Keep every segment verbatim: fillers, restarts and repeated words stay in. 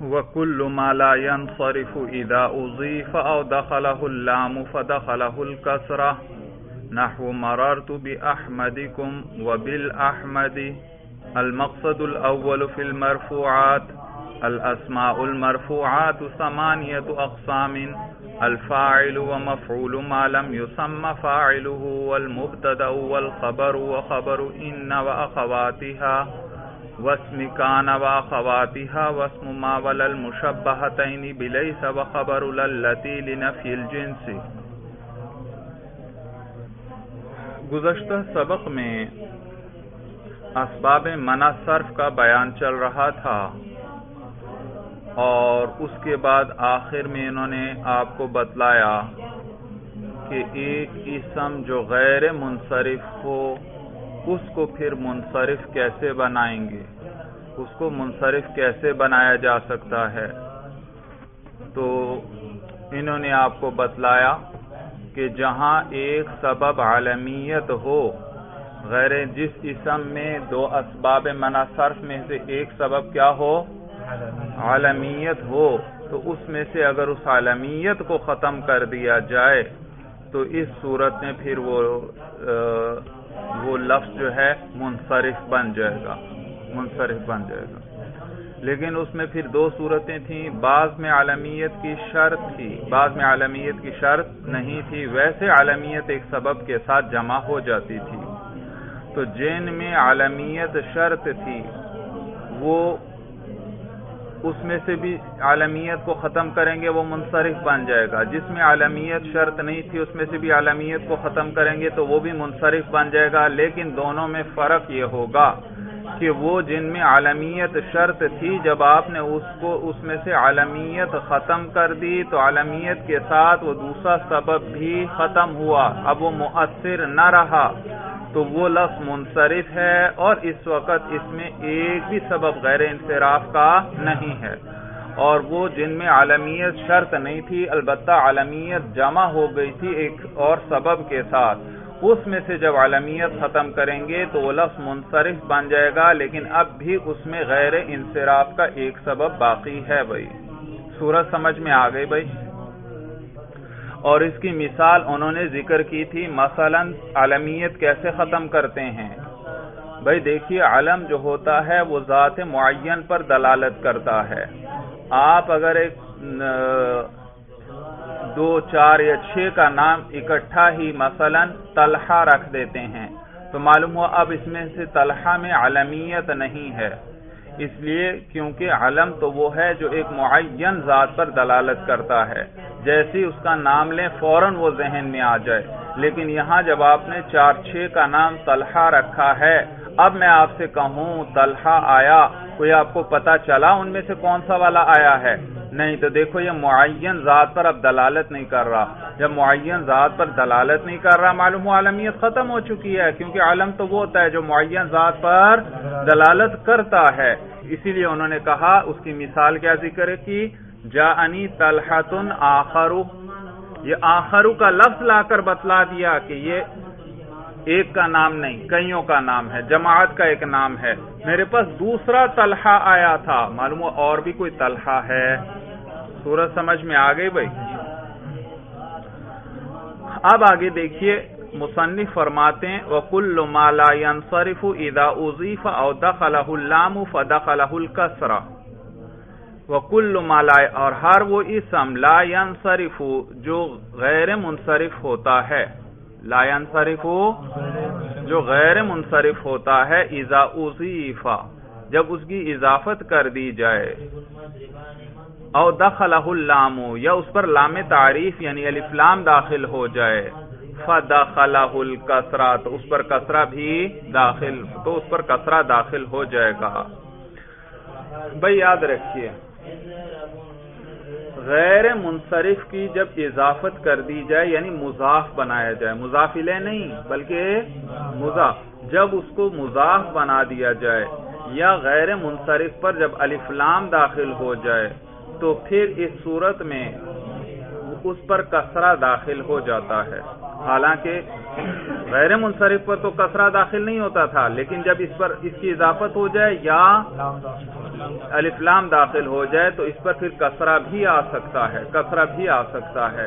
وَكُلُّ مَا لَا يَنصَرِفُ إِذَا أُضِيفَ أَوْ دَخَلَهُ اللَّامُ فَدَخَلَهُ الْكَسْرَةُ نحو مررت بأحمدكم وبالأحمد. المقصد الأول في المرفوعات الأسماء المرفوعات ثمانية أقسام: الفاعل ومفعول ما لم يسمى فاعله والمبتدأ والخبر وخبر إن وأخواتها واسم كان وأخواتها واسم ما ولا المشبهتين بليس وخبر للتي لنفي الجنس. گزشتہ سبق میں اسباب منع صرف کا بیان چل رہا تھا اور اس کے بعد آخر میں انہوں نے آپ کو بتلایا کہ ایک اسم جو غیر منصرف ہو اس کو پھر منصرف کیسے بنائیں گے، اس کو منصرف کیسے بنایا جا سکتا ہے. تو انہوں نے آپ کو بتلایا کہ جہاں ایک سبب عالمیت ہو، غیر جس اسم میں دو اسباب منع صرف میں سے ایک سبب کیا ہو، عالمیت ہو، تو اس میں سے اگر اس عالمیت کو ختم کر دیا جائے تو اس صورت میں پھر وہ وہ لفظ جو ہے منصرف بن جائے گا منصرف بن جائے گا. لیکن اس میں پھر دو صورتیں تھیں، بعض میں عالمیت کی شرط تھی، بعض میں عالمیت کی شرط نہیں تھی. ویسے عالمیت ایک سبب کے ساتھ جمع ہو جاتی تھی. تو جن میں عالمیت شرط تھی وہ اس میں سے بھی عالمیت کو ختم کریں گے وہ منصرف بن جائے گا. جس میں عالمیت شرط نہیں تھی اس میں سے بھی عالمیت کو ختم کریں گے تو وہ بھی منصرف بن جائے گا. لیکن دونوں میں فرق یہ ہوگا کہ وہ جن میں عالمیت شرط تھی، جب آپ نے اس کو اس میں سے عالمیت ختم کر دی تو عالمیت کے ساتھ وہ دوسرا سبب بھی ختم ہوا، اب وہ مؤثر نہ رہا، تو وہ لفظ منصرف ہے. اور اس وقت اس میں ایک بھی سبب غیر انصراف کا نہیں ہے. اور وہ جن میں عالمیت شرط نہیں تھی البتہ عالمیت جمع ہو گئی تھی ایک اور سبب کے ساتھ، اس میں سے جب عالمیت ختم کریں گے تو وہ لفظ منصرف بن جائے گا. لیکن اب بھی اس میں غیر انصراف کا ایک سبب باقی ہے. بھائی صورت سمجھ میں آ گئی بھائی. اور اس کی مثال انہوں نے ذکر کی تھی. مثلا عالمیت کیسے ختم کرتے ہیں؟ بھائی دیکھیے، علم جو ہوتا ہے وہ ذات معین پر دلالت کرتا ہے. آپ اگر ایک دو چار یا چھ کا نام اکٹھا ہی مثلا طلحہ رکھ دیتے ہیں تو معلوم ہوا اب اس میں سے طلحہ میں عالمیت نہیں ہے، اس لیے کیونکہ علم تو وہ ہے جو ایک معین ذات پر دلالت کرتا ہے. جیسے اس کا نام لیں فوراً وہ ذہن میں آ جائے. لیکن یہاں جب آپ نے چار چھ کا نام طلحہ رکھا ہے، اب میں آپ سے کہوں طلحہ آیا، کوئی آپ کو پتا چلا ان میں سے کون سا والا آیا ہے؟ نہیں. تو دیکھو یہ معین ذات پر اب دلالت نہیں کر رہا. جب معین ذات پر دلالت نہیں کر رہا معلوم ہو عالمیت ختم ہو چکی ہے، کیونکہ علم تو وہ ہوتا ہے جو معین ذات پر دلالت کرتا ہے. اسی لیے انہوں نے کہا، اس کی مثال کیا ذکر کی؟ جاءنی طلحۃ آخر. یہ آخر کا لفظ لا کر بتلا دیا کہ یہ ایک کا نام نہیں، کئیوں کا نام ہے، جماعت کا ایک نام ہے. میرے پاس دوسرا طلحہ آیا تھا، معلوم ہو اور بھی کوئی طلحہ ہے. صورت سمجھ میں آ گئی بھائی. اب آگے دیکھیے، مصنف فرماتے ہیں وَكُلُّ مَا لَا يَنصَرِفُ إِذَا أُضِيفَ أَوْ دَخَلَهُ اللَّامُ فَدَخَلَهُ الْكَسْرَةُ. وَكُلُّ مَا لَا، اور ہر وہ اسم لا ينصرف جو غیر منصرف ہوتا ہے، لا ينصرف جو غیر منصرف ہوتا ہے، اذا اضیف جب اس کی اضافت کر دی جائے، او دخلہ اللام یا اس پر لام تعریف یعنی الف لام داخل ہو جائے، فدخلہ الکسرہ تو اس پر کسرہ بھی داخل تو اس پر کسرہ داخل ہو جائے گا. بھئی یاد رکھیے، غیر منصرف کی جب اضافت کر دی جائے یعنی مضاف بنایا جائے، مضاف الیہ نہیں بلکہ مضاف، جب اس کو مضاف بنا دیا جائے یا غیر منصرف پر جب الف لام داخل ہو جائے تو پھر اس صورت میں اس پر کسرہ داخل ہو جاتا ہے. حالانکہ غیر منصرف پر تو کسرہ داخل نہیں ہوتا تھا، لیکن جب اس پر اس کی اضافت ہو جائے یا الف لام داخل ہو جائے تو اس پر پھر کسرہ بھی آ سکتا ہے کسرہ بھی آ سکتا ہے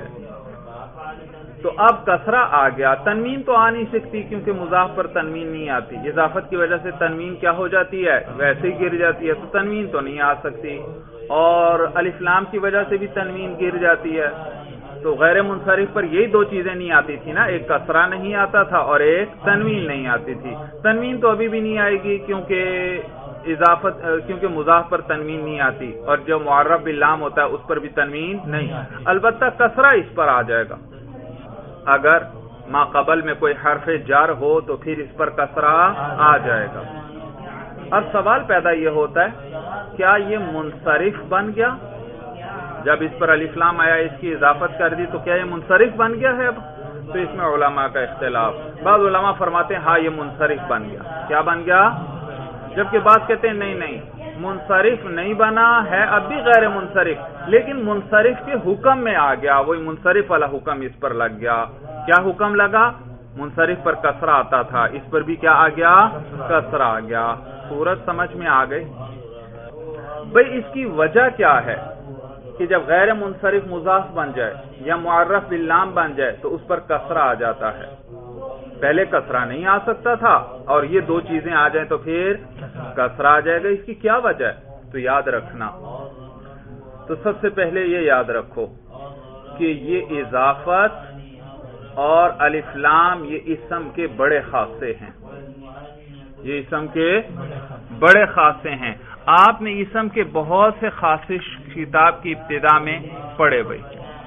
تو اب کسرہ آ گیا، تنوین تو آ نہیں سکتی کیونکہ مضاف پر تنوین نہیں آتی، اضافت کی وجہ سے تنوین کیا ہو جاتی ہے، ویسے ہی گر جاتی ہے، تو تنوین تو نہیں آ سکتی، اور الف لام کی وجہ سے بھی تنوین گر جاتی ہے، تو غیر منصرف پر یہی دو چیزیں نہیں آتی تھی نا، ایک کسرہ نہیں آتا تھا اور ایک تنوین نہیں آتی تھی۔ تنوین تو ابھی بھی نہیں آئے گی کیونکہ اضافت کیونکہ مضاف پر تنوین نہیں آتی، اور جو معرف باللام ہوتا ہے اس پر بھی تنوین نہیں، البتہ کسرہ اس پر آ جائے گا، اگر ما قبل میں کوئی حرف جر ہو تو پھر اس پر کسرہ آ جائے گا۔ اب سوال پیدا یہ ہوتا ہے کیا یہ منصرف بن گیا؟ جب اس پر الف لام آیا اس کی اضافت کر دی تو کیا یہ منصرف بن گیا ہے؟ اب تو اس میں علماء کا اختلاف، بعض علماء فرماتے ہیں ہاں یہ منصرف بن گیا۔ کیا بن گیا؟ جبکہ بعض کہتے ہیں نہیں نہیں منصرف نہیں بنا ہے، اب بھی غیر منصرف، لیکن منصرف کے حکم میں آ گیا، وہی منصرف والا حکم اس پر لگ گیا۔ کیا حکم لگا؟ منصرف پر کسرہ آتا تھا، اس پر بھی کیا آ گیا؟ کسرہ آ گیا۔ صورت سمجھ میں آ گئی؟ بھئی اس کی وجہ کیا ہے کہ جب غیر منصرف مضاف بن جائے یا معرف باللام بن جائے تو اس پر کسرہ آ جاتا ہے، پہلے کسرہ نہیں آ سکتا تھا اور یہ دو چیزیں آ جائیں تو پھر کسرہ آ جائے گا۔ اس کی کیا وجہ ہے؟ تو یاد رکھنا، تو سب سے پہلے یہ یاد رکھو کہ یہ اضافت اور الف لام یہ اسم کے بڑے خاصے ہیں، یہ اسم کے بڑے خاصے ہیں۔ آپ نے اسم کے بہت سے خاصے کتاب کی ابتدا میں پڑھے بھائی،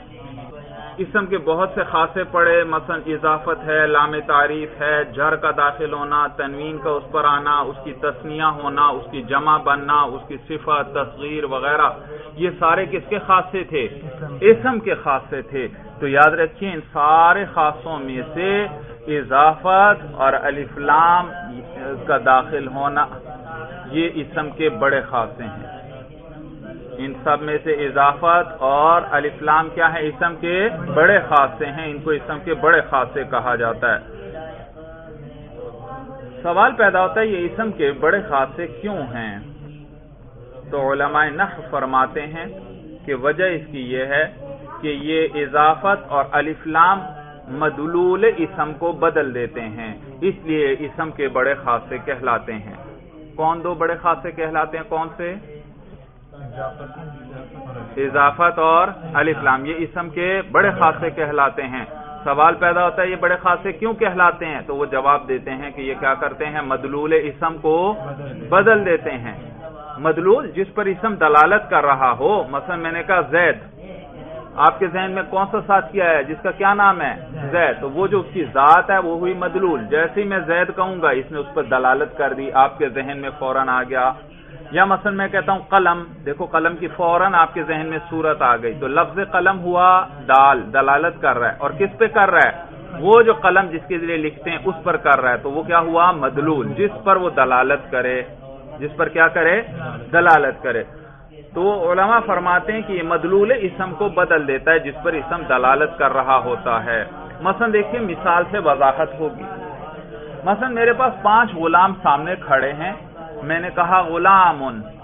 اسم کے بہت سے خاصے پڑھے، مثلا اضافت ہے، لام تعریف ہے، جر کا داخل ہونا، تنوین کا اس پر آنا، اس کی تثنیہ ہونا، اس کی جمع بننا، اس کی صفت، تصغیر وغیرہ، یہ سارے کس کے خاصے تھے؟ اسم کے خاصے تھے۔ تو یاد رکھیے ان سارے خاصوں میں سے اضافت اور الف لام کا داخل ہونا یہ اسم کے بڑے خاصے ہیں، ان سب میں سے اضافت اور الف لام کیا ہے؟ اسم کے بڑے خاصے ہیں، ان کو اسم کے بڑے خاصے کہا جاتا ہے۔ سوال پیدا ہوتا ہے یہ اسم کے بڑے خاصے کیوں ہیں؟ تو علماء نحو فرماتے ہیں کہ وجہ اس کی یہ ہے کہ یہ اضافت اور الف لام مدلول اسم کو بدل دیتے ہیں، اس لیے اسم کے بڑے خاصے کہلاتے ہیں۔ کون دو بڑے خاصے کہلاتے ہیں؟ کون سے؟ اضافت اور الف لام، یہ اسم کے بڑے خاصے کہلاتے ہیں۔ سوال پیدا ہوتا ہے یہ بڑے خاصے کیوں کہلاتے ہیں؟ تو وہ جواب دیتے ہیں کہ یہ کیا کرتے ہیں؟ مدلول اسم کو بدل دیتے ہیں۔ مدلول جس پر اسم دلالت کر رہا ہو، مثلا میں نے کہا زید، آپ کے ذہن میں کون سا ساتھ کیا ہے جس کا کیا نام ہے؟ زید، تو وہ جو اس کی ذات ہے وہ ہوئی مدلول، جیسے ہی میں زید کہوں گا اس نے اس پر دلالت کر دی، آپ کے ذہن میں فوراً آ گیا۔ یا مثلا میں کہتا ہوں قلم، دیکھو قلم کی فوراً آپ کے ذہن میں صورت آ گئی، تو لفظ قلم ہوا دال، دلالت کر رہا ہے، اور کس پہ کر رہا ہے؟ وہ جو قلم جس کے ذریعے لکھتے ہیں اس پر کر رہا ہے، تو وہ کیا ہوا؟ مدلول، جس پر وہ دلالت کرے، جس پر کیا کرے؟ دلالت کرے۔ تو علماء فرماتے ہیں کہ یہ مدلول اسم کو بدل دیتا ہے جس پر اسم دلالت کر رہا ہوتا ہے۔ مثلا دیکھیے مثال سے وضاحت ہوگی، مثلا میرے پاس پانچ غلام سامنے کھڑے ہیں، میں نے کہا غلام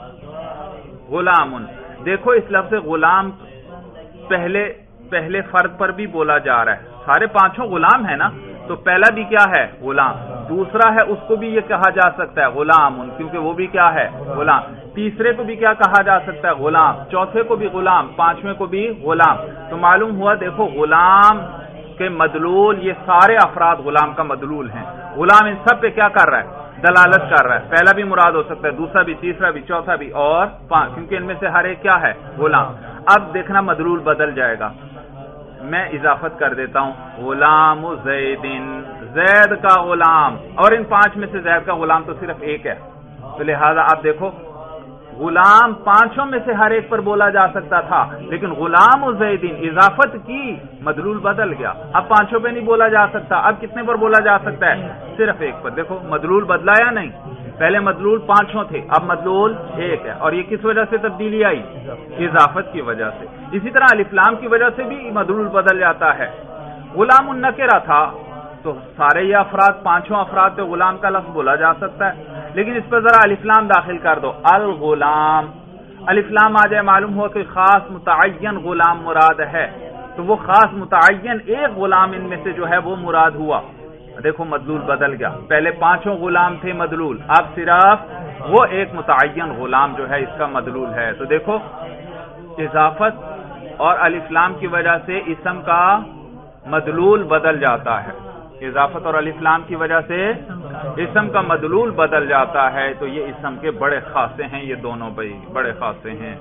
غلام، دیکھو اس لفظ غلام پہلے پہلے فرد پر بھی بولا جا رہا ہے، سارے پانچوں غلام ہیں نا، تو پہلا بھی کیا ہے؟ غلام، دوسرا ہے اس کو بھی یہ کہا جا سکتا ہے غلام، کیونکہ وہ بھی کیا ہے؟ غلام، تیسرے کو بھی کیا کہا جا سکتا ہے؟ غلام، چوتھے کو بھی غلام، پانچویں کو بھی غلام۔ تو معلوم ہوا دیکھو غلام کے مدلول یہ سارے افراد غلام کا مدلول ہیں، غلام ان سب پہ کیا کر رہا ہے؟ دلالت کر رہا ہے، پہلا بھی مراد ہو سکتا ہے، دوسرا بھی، تیسرا بھی، چوتھا بھی، اور پانچ، کیونکہ ان میں سے ہر ایک کیا ہے؟ غلام۔ اب دیکھنا مدلول بدل جائے گا، میں اضافت کر دیتا ہوں غلام زیدن، زید کا غلام، اور ان پانچ میں سے زید کا غلام تو صرف ایک ہے، تو لہذا آپ دیکھو غلام پانچوں میں سے ہر ایک پر بولا جا سکتا تھا، لیکن غلام و زیدین اضافت کی مدلول بدل گیا، اب پانچوں پہ نہیں بولا جا سکتا، اب کتنے پر بولا جا سکتا ہے؟ صرف ایک پر۔ دیکھو مدلول بدلا یا نہیں؟ پہلے مدلول پانچوں تھے، اب مدلول ایک ہے، اور یہ کس وجہ سے تبدیلی آئی؟ اضافت کی وجہ سے۔ اسی طرح الف لام کی وجہ سے بھی مدلول بدل جاتا ہے، غلام النکرہ تھا تو سارے یہ افراد پانچوں افراد پہ غلام کا لفظ بولا جا سکتا ہے، لیکن اس پہ ذرا الف لام داخل کر دو، الغلام، الف لام آ جائے، معلوم ہوا کہ خاص متعین غلام مراد ہے، تو وہ خاص متعین ایک غلام ان میں سے جو ہے وہ مراد ہوا۔ دیکھو مدلول بدل گیا، پہلے پانچوں غلام تھے مدلول، اب صرف وہ ایک متعین غلام جو ہے اس کا مدلول ہے۔ تو دیکھو اضافت اور الف لام کی وجہ سے اسم کا مدلول بدل جاتا ہے، اضافت اور الف لام کی وجہ سے اسم کا مدلول بدل جاتا ہے، تو یہ اسم کے بڑے خاصے ہیں، یہ دونوں بھائی بڑے خاصے ہیں۔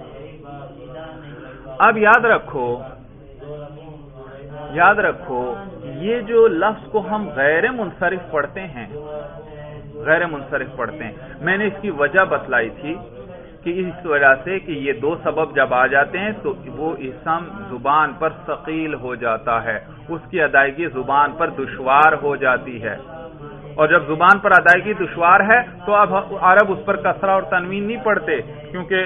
اب یاد رکھو یاد رکھو یہ جو لفظ کو ہم غیر منصرف پڑھتے ہیں غیر منصرف پڑھتے ہیں میں نے اس کی وجہ بتلائی تھی کہ اس وجہ سے کہ یہ دو سبب جب آ جاتے ہیں تو وہ اسم زبان پر ثقیل ہو جاتا ہے، اس کی ادائیگی زبان پر دشوار ہو جاتی ہے، اور جب زبان پر ادائیگی دشوار ہے تو اب عرب اس پر کسرہ اور تنوین نہیں پڑھتے، کیونکہ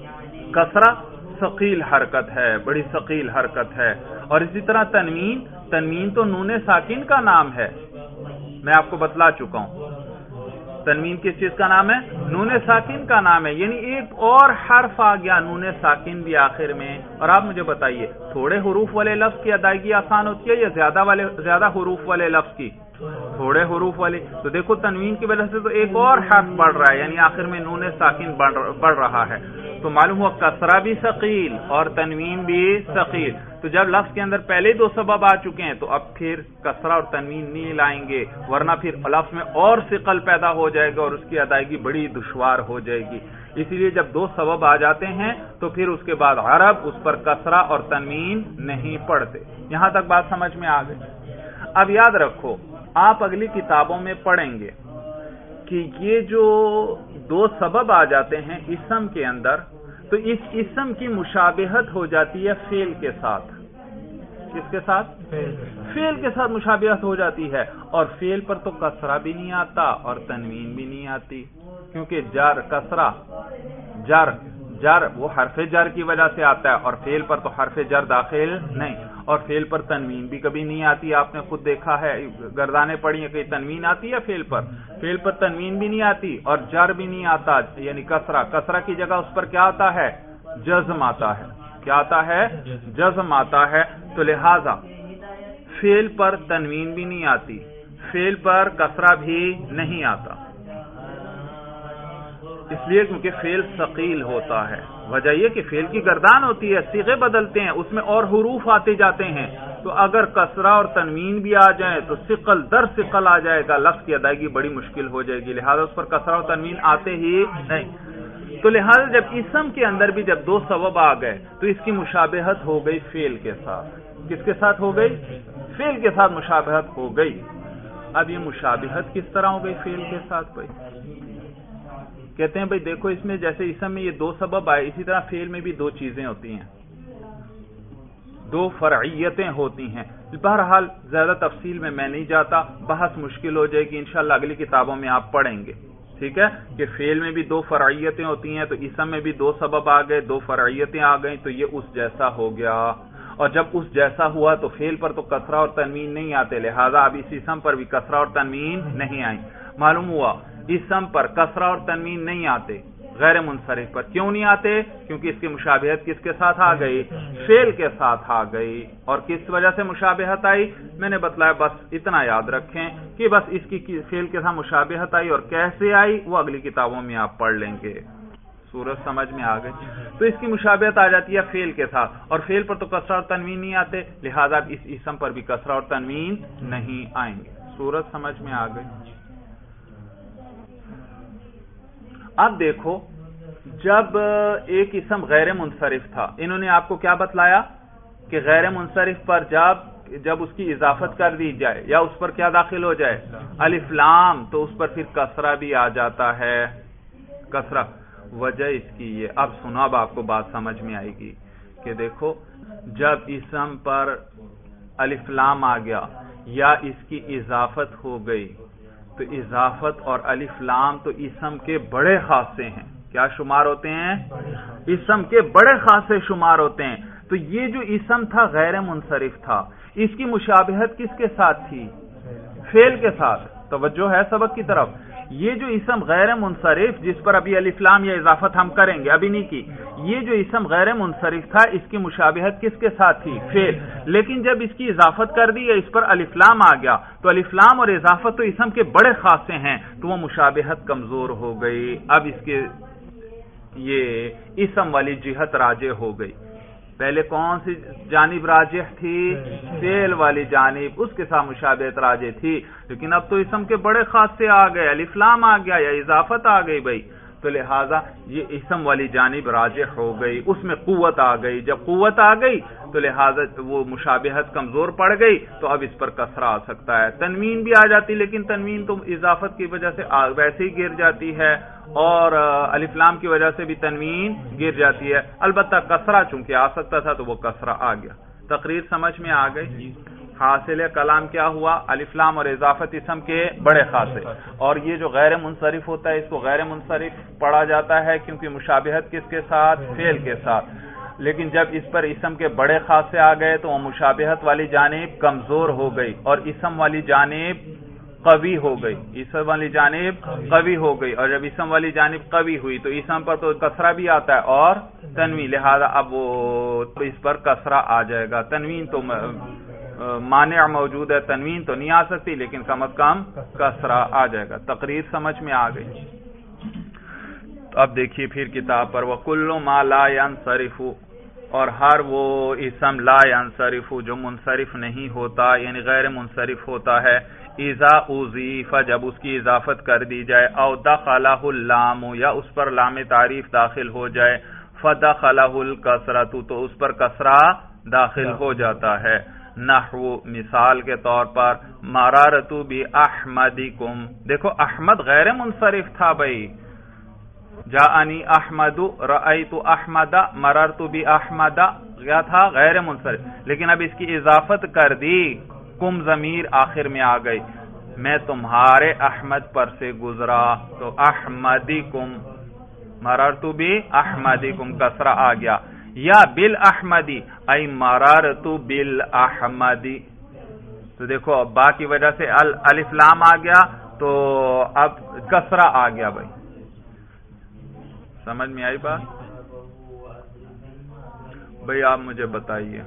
کسرہ ثقیل حرکت ہے، بڑی ثقیل حرکت ہے، اور اسی طرح تنوین تنوین تو نون ساکن کا نام ہے، میں آپ کو بتلا چکا ہوں تنوین کس چیز کا نام ہے، نون ساکن کا نام ہے، یعنی ایک اور حرف آ گیا نون ساکن بھی آخر میں۔ اور آپ مجھے بتائیے تھوڑے حروف والے لفظ کی ادائیگی آسان ہوتی ہے یا زیادہ والے زیادہ حروف والے لفظ کی؟ تھوڑے حروف والے۔ تو دیکھو تنوین کی وجہ سے تو ایک اور حرف بڑھ رہا ہے، یعنی آخر میں نون ساکن بڑھ رہا ہے، تو معلوم ہوا کسرہ بھی ثقیل اور تنوین بھی ثقیل۔ تو جب لفظ کے اندر پہلے دو سبب آ چکے ہیں تو اب پھر کسرہ اور تنوین نہیں لائیں گے، ورنہ پھر لفظ میں اور ثقل پیدا ہو جائے گا اور اس کی ادائیگی بڑی دشوار ہو جائے گی۔ اسی لیے جب دو سبب آ جاتے ہیں تو پھر اس کے بعد عرب اس پر کسرہ اور تنوین نہیں پڑھتے۔ یہاں تک بات سمجھ میں آ گئی۔ اب یاد رکھو آپ اگلی کتابوں میں پڑھیں گے کہ یہ جو دو سبب آ جاتے ہیں اسم کے اندر، تو اس اسم کی مشابہت ہو جاتی ہے فعل کے ساتھ۔ کس کے ساتھ؟ فعل کے ساتھ مشابہت ہو جاتی ہے، اور فعل پر تو کسرہ بھی نہیں آتا اور تنوین بھی نہیں آتی، کیونکہ جر کسرہ جر جر وہ حرف جر کی وجہ سے آتا ہے، اور فعل پر تو حرف جر داخل نہیں، اور فعل پر تنوین بھی کبھی نہیں آتی۔ آپ نے خود دیکھا ہے، گردانے پڑھی ہیں کہ تنوین آتی ہے فعل پر، فعل پر تنوین بھی نہیں آتی اور جر بھی نہیں آتا، یعنی کسرہ کسرہ کی جگہ اس پر کیا آتا ہے؟ جزم آتا ہے۔ کیا آتا ہے؟ جزم آتا ہے۔ تو لہذا فعل پر تنوین بھی نہیں آتی، فعل پر کسرہ بھی نہیں آتا، اس لیے کیونکہ فعل ثقیل ہوتا ہے۔ وجہ یہ کہ فعل کی گردان ہوتی ہے، صیغے بدلتے ہیں، اس میں اور حروف آتے جاتے ہیں، تو اگر کسرہ اور تنوین بھی آ جائیں تو ثقل در ثقل آ جائے گا، لفظ کی ادائیگی بڑی مشکل ہو جائے گی، لہذا اس پر کسرہ اور تنوین آتے ہی نہیں۔ تو لہذا جب اسم کے اندر بھی جب دو سبب آ گئے تو اس کی مشابہت ہو گئی فعل کے ساتھ۔ کس کے ساتھ ہو گئی؟ فعل کے ساتھ مشابہت ہو گئی۔ اب یہ مشابہت کس طرح ہو گئی فعل کے ساتھ؟ بھائی کہتے ہیں بھائی دیکھو اس میں جیسے اسم میں یہ دو سبب آئے، اسی طرح فعل میں بھی دو چیزیں ہوتی ہیں، دو فرعیتیں ہوتی ہیں۔ بہرحال زیادہ تفصیل میں میں نہیں جاتا، بحث مشکل ہو جائے گی، انشاءاللہ اگلی کتابوں میں آپ پڑھیں گے، ٹھیک ہے، کہ فعل میں بھی دو فرعیتیں ہوتی ہیں، تو اسم میں بھی دو سبب آ گئے، دو فرعیتیں آ گئیں، تو یہ اس جیسا ہو گیا، اور جب اس جیسا ہوا تو فعل پر تو کسرہ اور تنوین نہیں آتے، لہذا اب اس اسم پر بھی کسرہ اور تنوین نہیں آئیں۔ معلوم ہوا اسم پر کسرہ اور تنوین نہیں آتے، غیر منصرف پر کیوں نہیں آتے؟ کیونکہ اس کی مشابہت کس کے ساتھ آ گئی؟ فعل کے ساتھ آ گئی۔ اور کس وجہ سے مشابہت آئی؟ میں نے بتلایا، بس اتنا یاد رکھیں کہ بس اس کی فعل کے ساتھ مشابہت آئی، اور کیسے آئی وہ اگلی کتابوں میں آپ پڑھ لیں گے۔ صورت سمجھ میں آ گئی؟ تو اس کی مشابہت آ جاتی ہے فعل کے ساتھ، اور فعل پر تو کسرہ اور تنوین نہیں آتے، لہذا اس اسم پر بھی کسرہ اور تنوین نہیں آئیں گے۔ صورت سمجھ میں آ گئی؟ اب دیکھو جب ایک اسم غیر منصرف تھا، انہوں نے آپ کو کیا بتلایا کہ غیر منصرف پر جب جب اس کی اضافت کر دی جائے یا اس پر کیا داخل ہو جائے؟ الف لام، تو اس پر پھر کسرہ بھی آ جاتا ہے، کسرہ۔ وجہ اس کی یہ، اب سنو، اب آپ کو بات سمجھ میں آئے گی کہ دیکھو جب اسم پر الف لام آ گیا یا اس کی اضافت ہو گئی تو اضافت اور الف لام تو اسم کے بڑے خاصے ہیں، کیا شمار ہوتے ہیں؟ اسم کے بڑے خاصے شمار ہوتے ہیں۔ تو یہ جو اسم تھا غیر منصرف تھا، اس کی مشابہت کس کے ساتھ تھی؟ فعل کے ساتھ۔ توجہ ہے سبق کی طرف۔ یہ جو اسم غیر منصرف جس پر ابھی الف لام یا اضافت ہم کریں گے، ابھی نہیں کی، یہ جو اسم غیر منصرف تھا اس کی مشابہت کس کے ساتھ تھی؟ فعل۔ لیکن جب اس کی اضافت کر دی یا اس پر الف لام آ گیا تو الف لام اور اضافت تو اسم کے بڑے خاصے ہیں، تو وہ مشابہت کمزور ہو گئی۔ اب اس کے یہ اسم والی جہت راجح ہو گئی۔ پہلے کون سی جانب راجح تھی؟ فعل والی جانب، اس کے ساتھ مشابہت راجح تھی، لیکن اب تو اسم کے بڑے خاصے آ گئے، الف لام آ گیا یا اضافت آ گئی بھائی، تو لہٰذا یہ اسم والی جانب راجح ہو گئی، اس میں قوت آ گئی۔ جب قوت آ گئی تو لہٰذا وہ مشابہت کمزور پڑ گئی، تو اب اس پر کسرہ آ سکتا ہے۔ تنوین بھی آ جاتی، لیکن تنوین تو اضافت کی وجہ سے ویسے ہی گر جاتی ہے، اور الف لام کی وجہ سے بھی تنوین گر جاتی ہے۔ البتہ کسرہ چونکہ آ سکتا تھا تو وہ کسرہ آ گیا۔ تقریر سمجھ میں آ گئی؟ حاصل کلام کیا ہوا؟ الف لام اور اضافت اسم کے بڑے خاصے، اور یہ جو غیر منصرف ہوتا ہے اس کو غیر منصرف پڑھا جاتا ہے کیونکہ مشابہت کس کے ساتھ؟ فعل کے ساتھ۔ لیکن جب اس پر اسم کے بڑے خاصے آ گئے تو وہ مشابہت والی جانب کمزور ہو گئی اور اسم والی جانب قوی ہو گئی، اسم والی جانب قوی ہو گئی، اور جب اسم والی جانب قوی ہوئی تو اسم پر تو کسرہ بھی آتا ہے اور تنوین، لہذا اب وہ اس پر کسرہ آ جائے گا۔ تنوین تو مانع موجود ہے، تنوین تو نہیں آ سکتی، لیکن کم از کم کسرہ آ جائے گا۔ تقریر سمجھ میں آ گئی؟ اب دیکھیے پھر کتاب پر، وَكُلُّ مَا لَا يَنصَرِفُ، اور ہر وہ اسم لا ينصرف جو منصرف نہیں ہوتا، یعنی غیر منصرف ہوتا ہے، اذا اضیف جب اس کی اضافت کر دی جائے، او دخلہ اللام یا اس پر لام تعریف داخل ہو جائے، فدخلہ الکسرۃ تو اس پر کسرہ داخل ہو جاتا ہے۔ نحو مثال کے طور پر مررت باحمدکم، دیکھو احمد غیر منصرف تھا بھائی، جاءنی احمد، رأیت احمد، مررت باحمد، کیا تھا؟ غیر منصرف، لیکن اب اس کی اضافت کر دی، کم ضمیر آخر میں آ گئی، میں تمہارے احمد پر سے گزرا، تو احمدکم، مررت باحمدکم کسرہ آ گیا، یا بالاحمدی ای مررت بالاحمدی، تو دیکھو با کی وجہ سے الف لام آ گیا تو اب کسرہ آ گیا بھائی۔ سمجھ میں آئی بات؟ بھائی آپ مجھے بتائیے،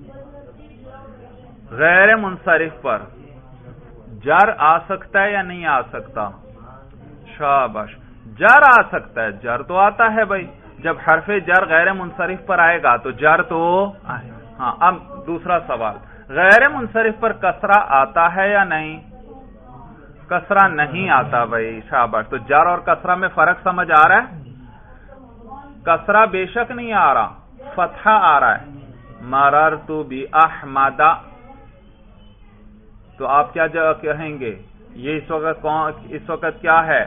غیر منصرف پر جر آ سکتا ہے یا نہیں آ سکتا؟ شاباش، جر آ سکتا ہے، جر تو آتا ہے بھائی، جب حرف جر غیر منصرف پر آئے گا تو جر تو آئے۔ ہاں اب دوسرا سوال، غیر منصرف پر کسرہ آتا ہے یا نہیں؟ کسرہ نہیں آتا بھائی، شاباش، تو جر اور کسرہ میں فرق سمجھ آ رہا ہے؟ کسرہ بے شک نہیں آ رہا، فتحہ آ رہا ہے، مررت باحمد، تو آپ کیا کہیں گے؟ یہ اس وقت کون اس وقت کیا ہے؟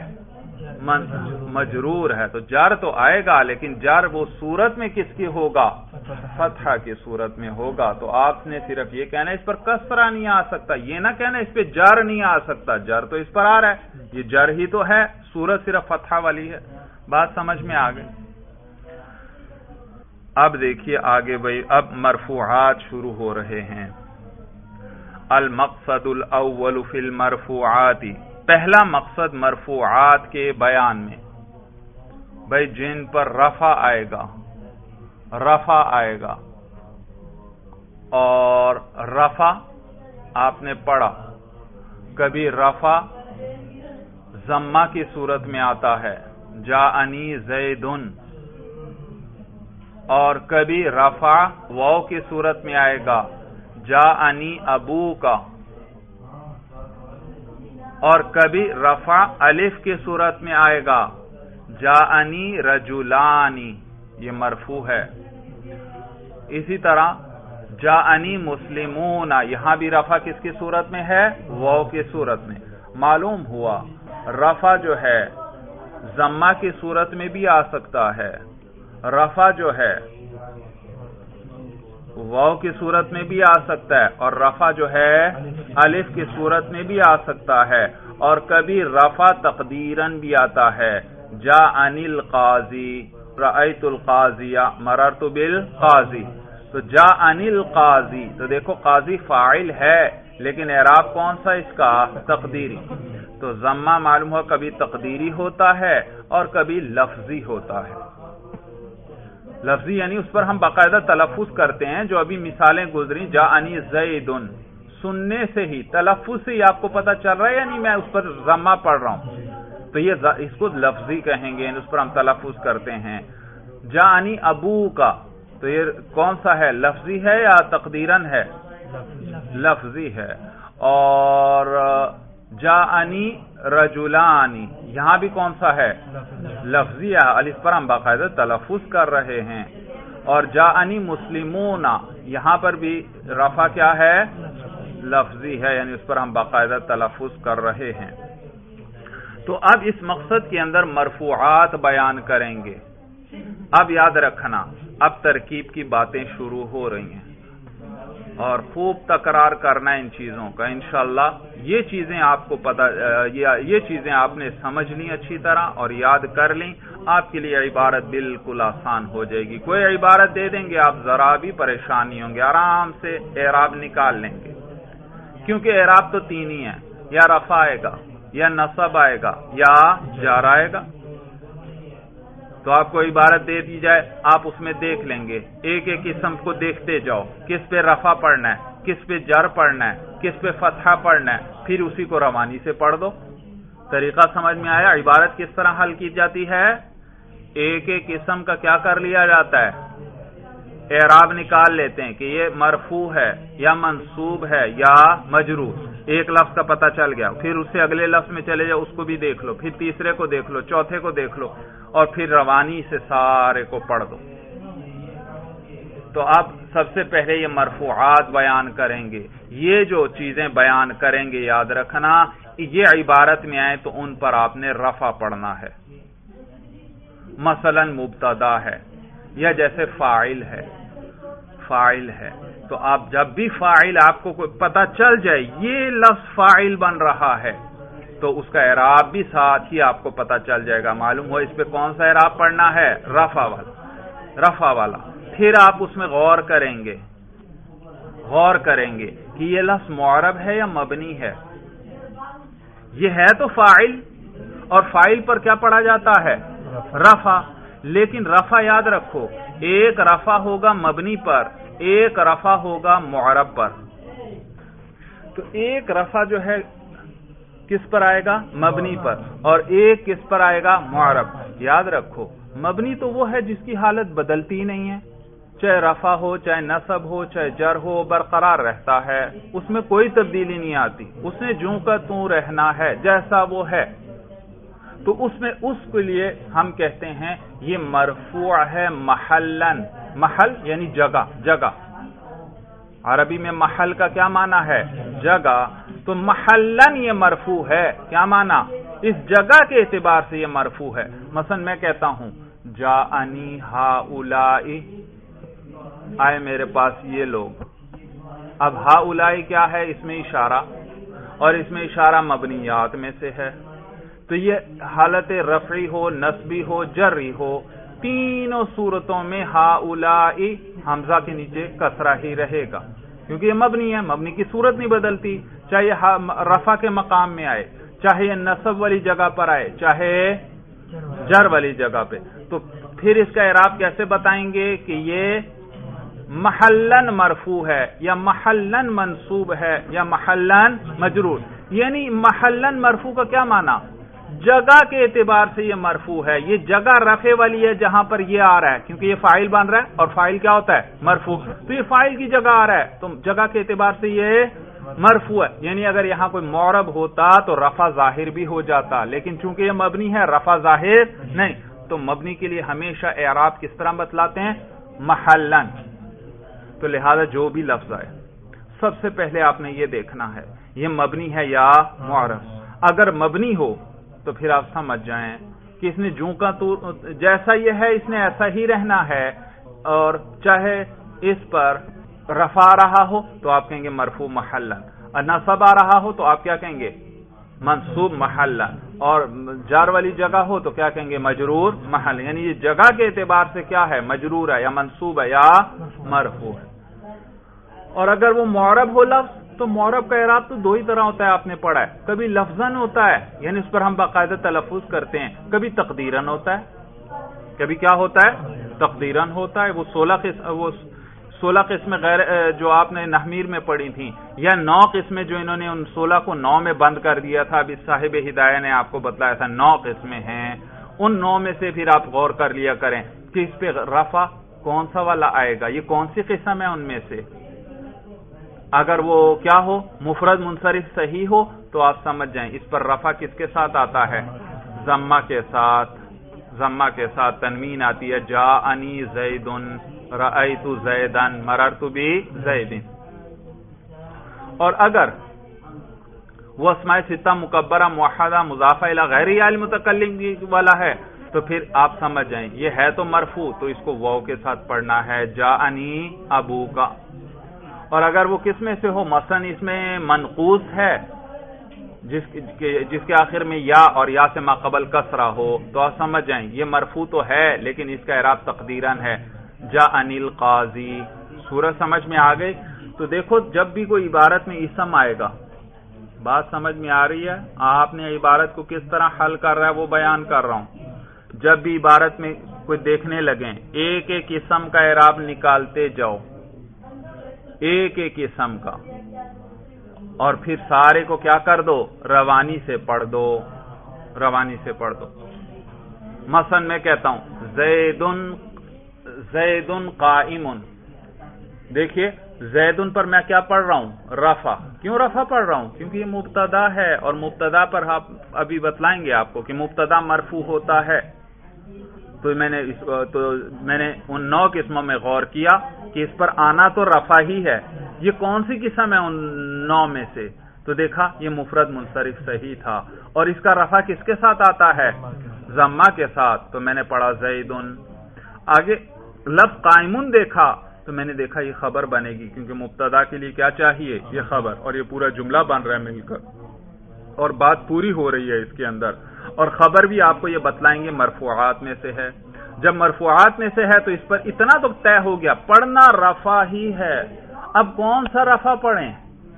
مجرور ہے، تو جر تو آئے گا، لیکن جر وہ صورت میں کس کی ہوگا؟ فتحہ کی صورت میں ہوگا، تو آپ نے صرف یہ کہنا ہے اس پر کسرہ نہیں آ سکتا، یہ نہ کہنا اس پہ جر نہیں آ سکتا، جر تو اس پر آ رہا ہے، یہ جر ہی تو ہے، صورت صرف فتحہ والی ہے۔ بات سمجھ میں آ گئی؟ اب دیکھیے آگے بھائی، اب مرفوعات شروع ہو رہے ہیں۔ المقصد الاول فی المرفوعات، پہلا مقصد مرفوعات کے بیان میں، بھائی جن پر رفع آئے گا، رفع آئے گا، اور رفع آپ نے پڑھا کبھی رفع ضمہ کی صورت میں آتا ہے، جاءنی زیدن، اور کبھی رفع واو کی صورت میں آئے گا، جاءنی ابوکا، اور کبھی رفع الف کی صورت میں آئے گا، جاءنی رجلانی، یہ مرفوع ہے۔ اسی طرح جاءنی مسلمون، یہاں بھی رفع کس کی صورت میں ہے؟ واو کی صورت میں۔ معلوم ہوا رفع جو ہے ضمہ کی صورت میں بھی آ سکتا ہے، رفع جو ہے واو کی صورت میں بھی آ سکتا ہے، اور رفع جو ہے الف کی صورت میں بھی آ سکتا ہے، اور کبھی رفع تقدیراً بھی آتا ہے، جاءنی القاضی، رأیت القاضی، مررت بالقاضی، تو تو جاءنی القاضی، تو دیکھو قاضی فاعل ہے لیکن اعراب کون سا اس کا؟ تقدیری. تو ضمہ معلوم ہوا کبھی تقدیری ہوتا ہے اور کبھی لفظی ہوتا ہے. لفظی یعنی اس پر ہم باقاعدہ تلفظ کرتے ہیں، جو ابھی مثالیں گزری جاءنی زیدن، سننے سے ہی تلفظ سے ہی آپ کو پتا چل رہا ہے یعنی میں اس پر ضمہ پڑھ رہا ہوں، تو یہ اس کو لفظی کہیں گے، اس پر ہم تلفظ کرتے ہیں. جاءنی ابو کا، تو یہ کون سا ہے؟ لفظی ہے یا تقدیرن ہے؟ لفظی ہے. اور جاءنی رجلانی، یہاں بھی کون سا ہے؟ لفظی ہے، الف پر ہم باقاعدہ تلفظ کر رہے ہیں. اور جاءنی مسلمون، یہاں پر بھی رفع کیا ہے؟ لفظی ہے، یعنی اس پر ہم باقاعدہ تلفظ کر رہے ہیں. تو اب اس مقصد کے اندر مرفوعات بیان کریں گے. اب یاد رکھنا، اب ترکیب کی باتیں شروع ہو رہی ہیں اور خوب تکرار کرنا ان چیزوں کا انشاءاللہ. یہ چیزیں آپ کو پتہ یہ چیزیں آپ نے سمجھ لیں اچھی طرح اور یاد کر لیں، آپ کے لیے عبارت بالکل آسان ہو جائے گی. کوئی عبارت دے دیں گے آپ ذرا بھی پریشان نہیں ہوں گے، آرام سے اعراب نکال لیں گے، کیونکہ اعراب تو تین ہی ہیں، یا رفع آئے گا یا نصب آئے گا یا جر آئے گا. تو آپ کو عبارت دے دی جائے، آپ اس میں دیکھ لیں گے، ایک ایک قسم کو دیکھتے جاؤ، کس پہ رفع پڑھنا ہے، کس پہ جر پڑھنا ہے، کس پہ فتحہ پڑھنا ہے، پھر اسی کو روانی سے پڑھ دو. طریقہ سمجھ میں آیا؟ عبارت کس طرح حل کی جاتی ہے؟ ایک ایک قسم کا کیا کر لیا جاتا ہے؟ اعراب نکال لیتے ہیں کہ یہ مرفوع ہے یا منصوب ہے یا مجرور. ایک لفظ کا پتہ چل گیا، پھر اس سے اگلے لفظ میں چلے جاؤ، اس کو بھی دیکھ لو، پھر تیسرے کو دیکھ لو، چوتھے کو دیکھ لو، اور پھر روانی سے سارے کو پڑھ دو. تو اب سب سے پہلے یہ مرفوعات بیان کریں گے. یہ جو چیزیں بیان کریں گے یاد رکھنا، یہ عبارت میں آئے تو ان پر آپ نے رفع پڑھنا ہے. مثلا مبتدا ہے، یا جیسے فاعل ہے، فاعل ہے تو آپ جب بھی فاعل آپ کو کوئی پتہ چل جائے یہ لفظ فاعل بن رہا ہے تو اس کا اعراب بھی ساتھ ہی آپ کو پتہ چل جائے گا. معلوم ہو اس پہ کون سا اعراب پڑھنا ہے؟ رفع والا، رفع والا. پھر آپ اس میں غور کریں گے غور کریں گے کہ یہ لفظ معرب ہے یا مبنی ہے. یہ ہے تو فاعل، اور فاعل پر کیا پڑھا جاتا ہے؟ رفع. لیکن رفع یاد رکھو، ایک رفع ہوگا مبنی پر، ایک رفع ہوگا معرب پر. تو ایک رفع جو ہے کس پر آئے گا؟ مبنی پر، اور ایک کس پر آئے گا؟ معرب. یاد رکھو مبنی تو وہ ہے جس کی حالت بدلتی نہیں ہے، چاہے رفع ہو، چاہے نصب ہو، چاہے جر ہو، برقرار رہتا ہے، اس میں کوئی تبدیلی نہیں آتی، اس نے جوں کا توں رہنا ہے جیسا وہ ہے. تو اس میں اس کے لیے ہم کہتے ہیں یہ مرفوع ہے محلن. محل یعنی جگہ، جگہ. عربی میں محل کا کیا معنی ہے؟ جگہ. تو محلن یہ مرفوع ہے. کیا معنی؟ اس جگہ کے اعتبار سے یہ مرفوع ہے. مثلا میں کہتا ہوں جاءنی ہؤلاء، آئے میرے پاس یہ لوگ. اب ہؤلاء کیا ہے؟ اس میں اشارہ، اور اس میں اشارہ مبنیات میں سے ہے. تو یہ حالت رفعی ہو، نصبی ہو، جری ہو، تینوں صورتوں میں ہؤلاء حمزہ کے نیچے کسرہ ہی رہے گا، کیونکہ یہ مبنی ہے، مبنی کی صورت نہیں بدلتی، چاہے یہ رفع کے مقام میں آئے، چاہے یہ نصب والی جگہ پر آئے، چاہے جر والی جگہ پہ. تو پھر اس کا اعراب کیسے بتائیں گے کہ یہ محلن مرفوع ہے یا محلن منصوب ہے یا محلن مجرور؟ یعنی محلن مرفوع کا کیا معنی؟ جگہ کے اعتبار سے یہ مرفوع ہے. یہ جگہ رفع والی ہے جہاں پر یہ آ رہا ہے، کیونکہ یہ فاعل بن رہا ہے، اور فاعل کیا ہوتا ہے؟ مرفوع. تو یہ فاعل کی جگہ آ رہا ہے تو جگہ کے اعتبار سے یہ مرفوع ہے. یعنی اگر یہاں کوئی معرب ہوتا تو رفع ظاہر بھی ہو جاتا، لیکن چونکہ یہ مبنی ہے رفع ظاہر نہیں. تو مبنی کے لیے ہمیشہ اعراب کس طرح بتلاتے ہیں؟ محلن. تو لہذا جو بھی لفظ آئے سب سے پہلے آپ نے یہ دیکھنا ہے یہ مبنی ہے یا معرب. اگر مبنی ہو تو پھر آپ سمجھ جائیں کہ اس نے جوں کا تو جیسا یہ ہے اس نے ایسا ہی رہنا ہے، اور چاہے اس پر رفع رہا ہو تو آپ کہیں گے مرفوع محلن، اور نصب آ رہا ہو تو آپ کیا کہیں گے؟ منصوب محلن. اور جار والی جگہ ہو تو کیا کہیں گے؟ مجرور محل، یعنی یہ جگہ کے اعتبار سے کیا ہے؟ مجرور ہے یا منصوب ہے یا مرفوع ہے۔ اور اگر وہ معرب ہو لفظ تو معرب کا اعراب تو دو ہی طرح ہوتا ہے، آپ نے پڑھا ہے، کبھی لفظاً ہوتا ہے یعنی اس پر ہم باقاعدہ تلفظ کرتے ہیں، کبھی تقدیراً ہوتا ہے، کبھی کیا ہوتا ہے؟ تقدیراً ہوتا ہے۔ وہ سولہ وہ سولہ قسمیں غیر جو آپ نے نحمیر میں پڑھی تھیں، یا نو قسمیں جو انہوں نے ان سولہ کو نو میں بند کر دیا تھا، ابھی صاحب ہدایہ نے آپ کو بتلایا تھا نو قسمیں ہیں، ان نو میں سے پھر آپ غور کر لیا کریں کہ اس پہ رفع کون سا والا آئے گا، یہ کون سی قسم ہے ان میں سے۔ اگر وہ کیا ہو؟ مفرد منصرف صحیح ہو تو آپ سمجھ جائیں اس پر رفع کس کے ساتھ آتا ہے؟ ضمہ کے ساتھ، ضمہ کے ساتھ تنوین آتی ہے، جاءنی زید رأیت زیدن مررت بزید۔ اور اگر وہ اسماء ستہ مکبرہ موحدہ مضافہ الی غیر یا المتکلم والا ہے تو پھر آپ سمجھ جائیں یہ ہے تو مرفوع، تو اس کو واو کے ساتھ پڑھنا ہے، جاءنی ابوکا۔ اور اگر وہ کس میں سے ہو؟ مثلا اس میں منقوص ہے جس کے جس کے آخر میں یا اور یا سے ما قبل کسرہ ہو تو آپ سمجھ جائیں یہ مرفوع تو ہے لیکن اس کا اعراب تقدیراً ہے، جاءنی القاضی۔ سورج سمجھ میں آ گئی؟ تو دیکھو جب بھی کوئی عبارت میں اسم آئے گا، بات سمجھ میں آ رہی ہے؟ آپ نے عبارت کو کس طرح حل کر رہا ہے وہ بیان کر رہا ہوں۔ جب بھی عبارت میں کوئی دیکھنے لگیں ایک ایک اسم کا اعراب نکالتے جاؤ، ایک ایک اسم کا، اور پھر سارے کو کیا کر دو؟ روانی سے پڑھ دو، روانی سے پڑھ دو۔ مثلا میں کہتا ہوں زیدن زیدن قائم، دیکھیے زیدن پر میں کیا پڑھ رہا ہوں؟ رفع۔ کیوں رفع پڑھ رہا ہوں؟ کیونکہ یہ مبتدا ہے، اور مبتدا پر آپ ابھی بتلائیں گے آپ کو کہ مبتدا مرفوع ہوتا ہے۔ تو میں نے اس تو میں نے ان نو قسموں میں غور کیا کہ اس پر آنا تو رفع ہی ہے، یہ کون سی قسم ہے ان نو میں سے؟ تو دیکھا یہ مفرد منصرف صحیح تھا، اور اس کا رفع کس کے ساتھ آتا ہے؟ ضمہ کے ساتھ، تو میں نے پڑھا زیدن۔ آگے لفظ قائمون دیکھا تو میں نے دیکھا یہ خبر بنے گی، کیونکہ مبتدا کے لیے کیا چاہیے؟ یہ خبر، اور یہ پورا جملہ بن رہا ہے مل کر، اور بات پوری ہو رہی ہے اس کے اندر۔ اور خبر بھی آپ کو یہ بتلائیں گے مرفوعات میں سے ہے۔ جب مرفوعات میں سے ہے تو اس پر اتنا تو طے ہو گیا پڑھنا رفع ہی ہے۔ اب کون سا رفع پڑھیں؟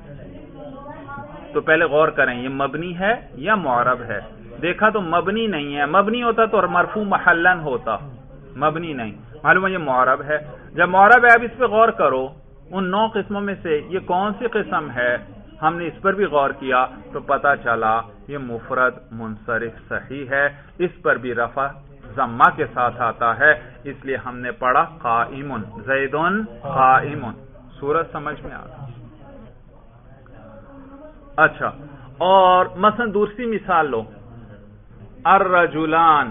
تو پہلے غور کریں یہ مبنی ہے یا معرب ہے۔ دیکھا تو مبنی نہیں ہے، مبنی ہوتا تو مرفوع محلن ہوتا، مبنی نہیں، معلوم ہے یہ معرب ہے۔ جب معرب ہے اب اس پہ غور کرو ان نو قسموں میں سے یہ کون سی قسم ہے؟ ہم نے اس پر بھی غور کیا تو پتا چلا یہ مفرد منصرف صحیح ہے، اس پر بھی رفع ضمہ کے ساتھ آتا ہے، اس لیے ہم نے پڑھا قائم، زیدن قائم۔ سورج سمجھ میں آ گئی؟ اچھا، اور مثلا دوسری مثال لو، الرجلان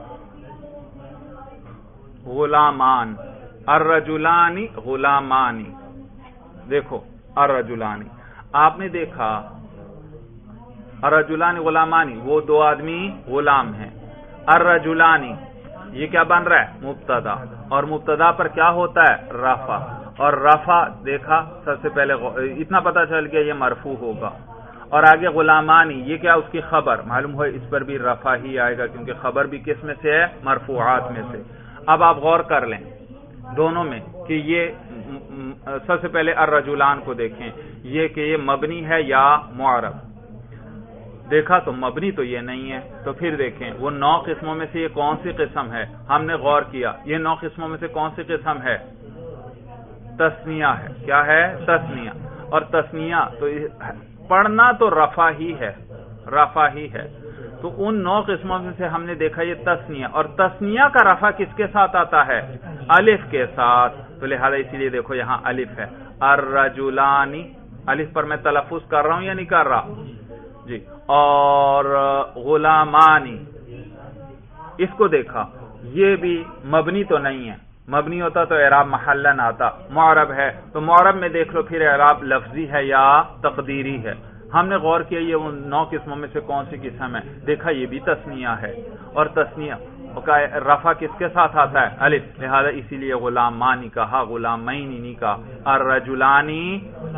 غلامان، الرجلانی غلامانی۔ دیکھو الرجلانی، آپ نے دیکھا الرجلان غلامانی، وہ دو آدمی غلام ہیں۔ الرجلانی یہ کیا بن رہا ہے؟ مبتدا، اور مبتدا پر کیا ہوتا ہے؟ رفع، اور رفع دیکھا سب سے پہلے اتنا پتا چل گیا یہ مرفوع ہوگا، اور آگے غلامانی یہ کیا؟ اس کی خبر، معلوم ہو اس پر بھی رفع ہی آئے گا کیونکہ خبر بھی کس میں سے ہے؟ مرفوعات میں سے۔ اب آپ غور کر لیں دونوں میں کہ یہ سب سے پہلے الرجلان کو دیکھیں یہ کہ یہ مبنی ہے یا معرب۔ دیکھا تو مبنی تو یہ نہیں ہے، تو پھر دیکھیں وہ نو قسموں میں سے یہ کون سی قسم ہے؟ ہم نے غور کیا یہ نو قسموں میں سے کون سی قسم ہے؟ تثنیہ ہے۔ کیا ہے؟ تثنیہ، اور تثنیہ تو پڑھنا تو رفع ہی ہے، رفع ہی ہے۔ تو ان نو قسموں میں سے ہم نے دیکھا یہ تثنیہ، اور تثنیہ کا رفع کس کے ساتھ آتا ہے؟ الف کے ساتھ، تو لہذا اسی لیے دیکھو یہاں الف ہے، الرجلانی، الف پر میں تلفظ کر رہا ہوں یا نہیں کر رہا جی، اور غلامانی اس کو دیکھا یہ بھی مبنی تو نہیں ہے، مبنی ہوتا تو اعراب محلن آتا، معرب ہے تو معرب میں دیکھ لو پھر اعراب لفظی ہے یا تقدیری ہے۔ ہم نے غور کیا یہ ان نو قسموں میں سے کون سی قسم ہے؟ دیکھا یہ بھی تثنیہ ہے، اور تثنیہ کا رفع کس کے ساتھ آتا ہے؟ الف، لہذا اسی لیے غلامانی کہا، غلامین نہیں کہا، الرجلانی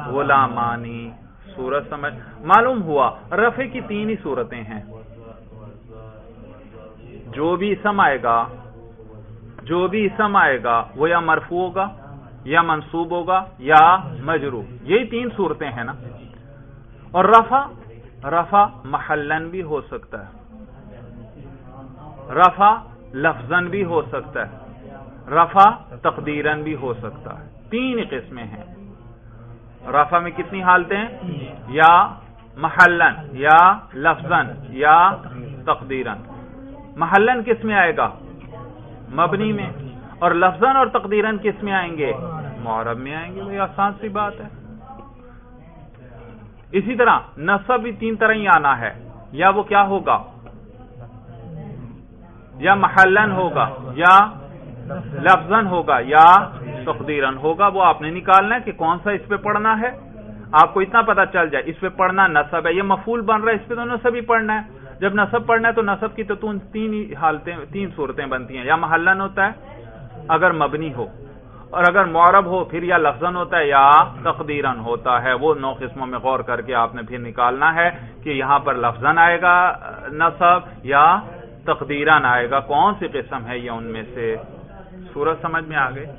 غلامانی۔ صورت سمجھ معلوم ہوا؟ رفع کی تین ہی صورتیں ہیں، جو بھی اسم آئے گا جو بھی اسم آئے گا وہ یا مرفوع ہوگا یا منصوب ہوگا یا مجرور. یہی تین صورتیں ہیں نا. اور رفع رفع محلن بھی ہو سکتا ہے, رفع لفظن بھی ہو سکتا ہے, رفع تقدیرن بھی ہو سکتا ہے. تین قسمیں ہیں. رفع میں کتنی حالتیں ہیں؟ یا محلن یا لفظن یا تقدیرن. محلن کس میں آئے گا؟ مبنی میں. اور لفظن اور تقدیرن کس میں آئیں گے؟ معرب میں آئیں گے. یہ آسان سی بات ہے. اسی طرح نصب بھی تین طرح ہی آنا ہے. یا وہ کیا ہوگا؟ یا محلن ہوگا یا لفظن ہوگا یا تقدیرن ہوگا. وہ آپ نے نکالنا ہے کہ کون سا اس پہ پڑھنا ہے. آپ کو اتنا پتا چل جائے اس پہ پڑھنا نصب ہے, یہ مفعول بن رہا ہے, اس پہ تو نصب ہی پڑھنا ہے. جب نصب پڑھنا ہے تو نصب کی تو تین ہی حالتیں تین صورتیں بنتی ہیں. یا محلن ہوتا ہے اگر مبنی ہو, اور اگر معرب ہو پھر یا لفظن ہوتا ہے یا تقدیرن ہوتا ہے. وہ نو قسموں میں غور کر کے آپ نے پھر نکالنا ہے کہ یہاں پر لفظن آئے گا نصب یا تقدیرن آئے گا. کون سی قسم ہے یہ ان میں سے؟ صورت سمجھ میں آ گئی.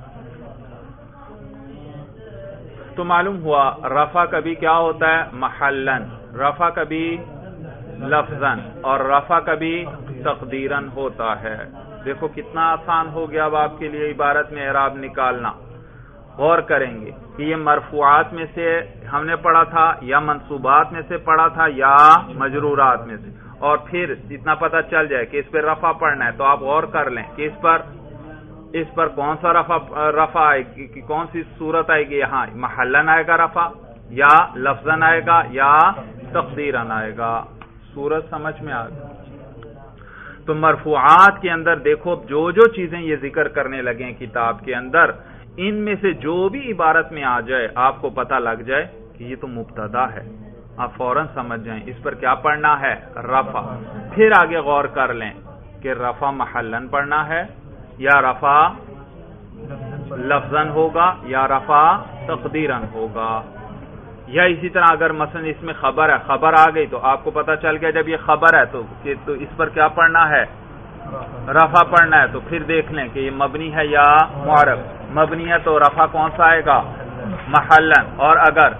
تو معلوم ہوا رفع کبھی کیا ہوتا ہے؟ محلن, رفع کبھی لفظن, اور رفع کبھی تقدیرن ہوتا ہے. دیکھو کتنا آسان ہو گیا اب آپ کے لیے عبارت میں اعراب نکالنا. غور کریں گے کہ یہ مرفوعات میں سے ہم نے پڑھا تھا یا منصوبات میں سے پڑھا تھا یا مجرورات میں سے, اور پھر اتنا پتہ چل جائے کہ اس پہ رفع پڑھنا ہے تو آپ غور کر لیں کہ اس پر اس پر کون سا رفع رفع آئے گی, کون سی صورت آئے گی. یہاں محلن آئے گا رفع, یا لفظن آئے گا, یا تقدیرن آئے گا. صورت سمجھ میں آ گئی. تو مرفوعات کے اندر دیکھو جو جو چیزیں یہ ذکر کرنے لگے کتاب کے اندر, ان میں سے جو بھی عبارت میں آ جائے آپ کو پتہ لگ جائے کہ یہ تو مبتدا ہے, آپ فوراً سمجھ جائیں اس پر کیا پڑھنا ہے؟ رفع. پھر آگے غور کر لیں کہ رفع محلن پڑھنا ہے یا رفع لفظن ہوگا یا رفع تقدیرن ہوگا. یا اسی طرح اگر مثلا اس میں خبر ہے, خبر آ گئی تو آپ کو پتہ چل گیا جب یہ خبر ہے تو کہ تو اس پر کیا پڑھنا ہے؟ رفع پڑھنا ہے. تو پھر دیکھ لیں کہ یہ مبنی ہے یا معرب. مبنی ہے تو رفع کون سا آئے گا؟ محلن. اور اگر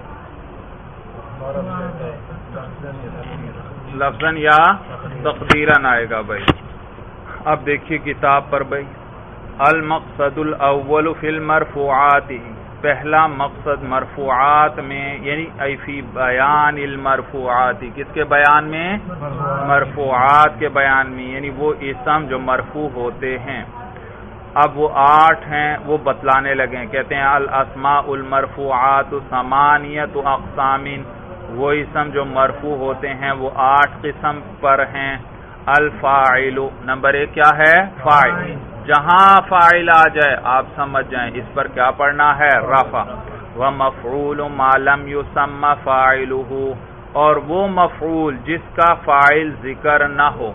لفظن یا تقدیرن آئے گا. بھائی اب دیکھیے کتاب پر بھائی, المقصد الاول فی المرفوعات, پہلا مقصد مرفوعات میں یعنی ای فی بیان المرفوعات, کس کے بیان میں؟ مرفوعات کے بیان میں, یعنی وہ اسم جو مرفوع ہوتے ہیں. اب وہ آٹھ ہیں وہ بتلانے لگے, کہتے ہیں الاسماء المرفوعات ثمانیۃ اقسام, وہ اسم جو مرفوع ہوتے ہیں وہ آٹھ قسم پر ہیں. الفاعل, نمبر ایک کیا ہے؟ فاعل. جہاں فاعل آ جائے آپ سمجھ جائیں اس پر کیا پڑھنا ہے؟ رفع. ومفعول ما لم یسمى فاعلہ, اور وہ مفعول جس کا فاعل ذکر نہ ہو,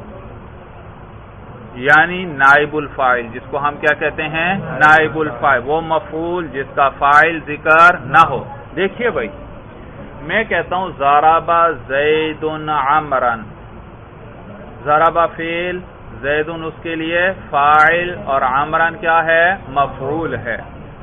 یعنی نائب الفاعل, جس کو ہم کیا کہتے ہیں؟ نائب الفاعل. وہ مفعول جس کا فاعل ذکر نہ ہو. دیکھیے بھائی میں کہتا ہوں ضرب زید عمرا, ضرب فعل, زید اس کے لیے فاعل, اور عمران کیا ہے؟ مفعول ہے.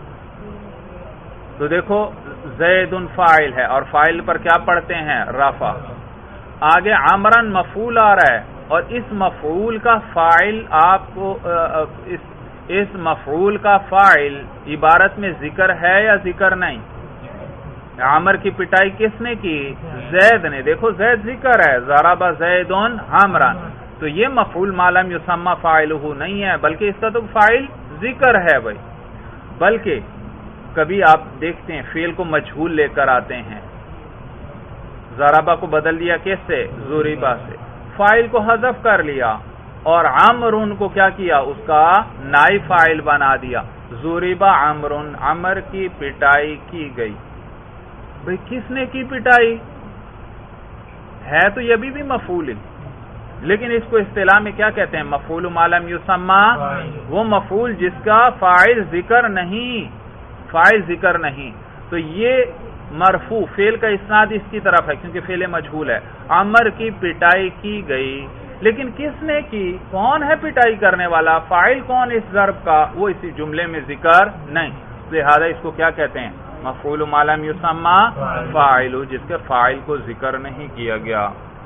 تو دیکھو زید فاعل ہے اور فاعل پر کیا پڑھتے ہیں؟ رفع. آگے عمران مفعول آ رہا ہے اور اس مفعول کا فاعل آپ کو اس, اس مفعول کا فاعل عبارت میں ذکر ہے یا ذکر نہیں؟ عمر کی پٹائی کس نے کی؟ زید نے. دیکھو زید ذکر ہے, ضرب زید عمرا, تو یہ مفعول ما لم یسمى فاعلہ نہیں ہے بلکہ اس کا تو فاعل ذکر ہے بھائی. بلکہ کبھی آپ دیکھتے ہیں فعل کو مجہول لے کر آتے ہیں, ضربہ کو بدل دیا کس سے؟ ضربہ سے. فاعل کو حذف کر لیا اور عمرن کو کیا کیا؟ اس کا نائب فاعل بنا دیا. ضربہ عمرن, عمر کی پٹائی کی گئی. بھئی کس نے کی پٹائی؟ ہے تو یہ بھی بھی مفعول, لیکن اس کو اصطلاح میں کیا کہتے ہیں؟ مفعول ما لم یسمى, وہ مفعول جس کا فاعل ذکر نہیں, فاعل ذکر نہیں. تو یہ مرفوع فعل کا اسناد اس کی طرف ہے کیونکہ فعل مجہول ہے. عمر کی پٹائی کی گئی, لیکن کس نے کی، کون ہے پٹائی کرنے والا، فاعل کون اس ضرب کا، وہ اسی جملے میں ذکر نہیں، لہذا اس کو کیا کہتے ہیں، مفعول ما لم یسمى فاعل، جس کے فاعل کو ذکر نہیں کیا گیا۔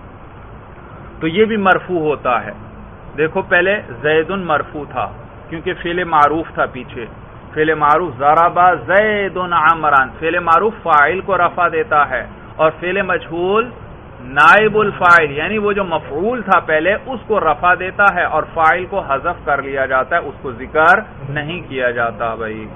تو یہ بھی مرفوع ہوتا ہے۔ دیکھو پہلے زید مرفوع تھا کیونکہ فعل معروف تھا پیچھے، فعل معروف ضرب زید عمرا، فعل معروف فاعل کو رفع دیتا ہے، اور فعل مجہول نائب الفاعل یعنی وہ جو مفعول تھا پہلے اس کو رفع دیتا ہے اور فاعل کو حذف کر لیا جاتا ہے، اس کو ذکر نہیں کیا جاتا بھائی۔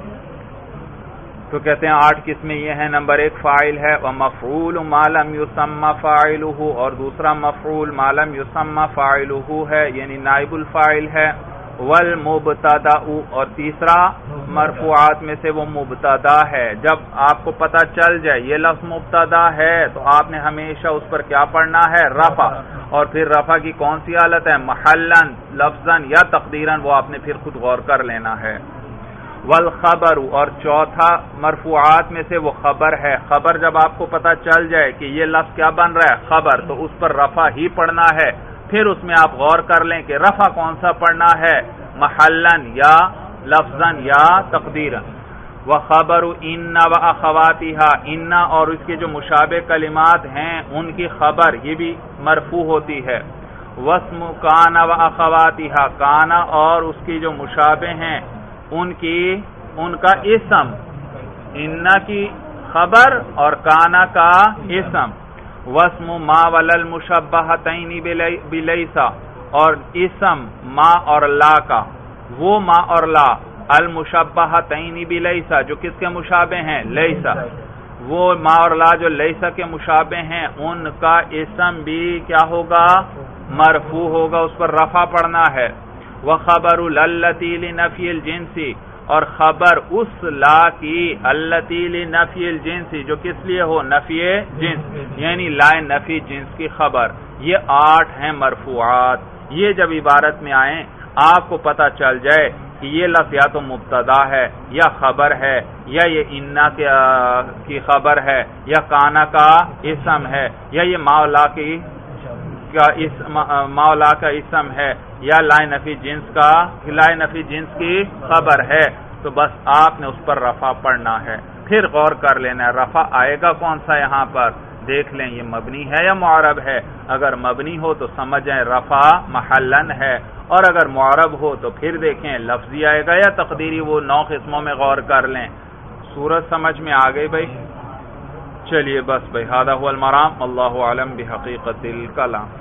تو کہتے ہیں آٹھ قسمیں یہ ہیں، نمبر ایک فاعل ہے، ومفعول ما لم یسمى فاعلہ، اور دوسرا مفعول ما لم یسمى فاعلہ ہے یعنی نائب الفاعل ہے، والمبتدا، اور تیسرا مرفوعات میں سے وہ مبتدا ہے، جب آپ کو پتہ چل جائے یہ لفظ مبتدا ہے تو آپ نے ہمیشہ اس پر کیا پڑھنا ہے، رفع، اور پھر رفع کی کون سی حالت ہے، محلاً، لفظاً یا تقدیراً، وہ آپ نے پھر خود غور کر لینا ہے۔ والخبر، اور چوتھا مرفوعات میں سے وہ خبر ہے، خبر جب آپ کو پتہ چل جائے کہ یہ لفظ کیا بن رہا ہے، خبر، تو اس پر رفع ہی پڑھنا ہے، پھر اس میں آپ غور کر لیں کہ رفع کون سا پڑھنا ہے، محلاً یا لفظاً یا تقدیراً۔ وخبر ان واخواتها، ان اور اس کے جو مشابہ کلمات ہیں ان کی خبر یہ بھی مرفوع ہوتی ہے۔ واسم کان واخواتها، کان اور اس کی جو مشابہ ہیں ان کی ان کا اسم، ان کی خبر اور کانا کا اسم۔ واسم ما ولل مشبہتین بلیسا، اور اسم ما اور لا کا، وہ ما اور لا المشبہتین بلیسا جو کس کے مشابہ ہیں، لیسا، وہ ما اور لا جو لیسا کے مشابہ ہیں ان کا اسم بھی کیا ہوگا، مرفوع ہوگا، اس پر رفع پڑھنا ہے۔ وخبر التی لنفی الجنس، اور خبر اس لا کی التی لنفی الجنس جو کس لیے ہو، نفی جنس، یعنی لا نفی جنس کی خبر۔ یہ آٹھ ہیں مرفوعات، یہ جب عبارت میں آئیں آپ کو پتہ چل جائے کہ یہ لفظ یا تو مبتدا ہے یا خبر ہے یا یہ انا کی خبر ہے یا کانا کا اسم ہے یا یہ مولا کی کا مولا کا اسم ہے یا لا نفی جنس کا لا نفی جنس کی خبر ہے، تو بس آپ نے اس پر رفع پڑھنا ہے، پھر غور کر لینا ہے رفع آئے گا کون سا، یہاں پر دیکھ لیں یہ مبنی ہے یا معرب ہے، اگر مبنی ہو تو سمجھیں رفع محلن ہے، اور اگر معرب ہو تو پھر دیکھیں لفظی آئے گا یا تقدیری، وہ نو قسموں میں غور کر لیں۔ صورت سمجھ میں آ گئی بھائی؟ چلیے بس بھائی، ھذا ھو المرام، اللہ اعلم بحقیقت الکلام۔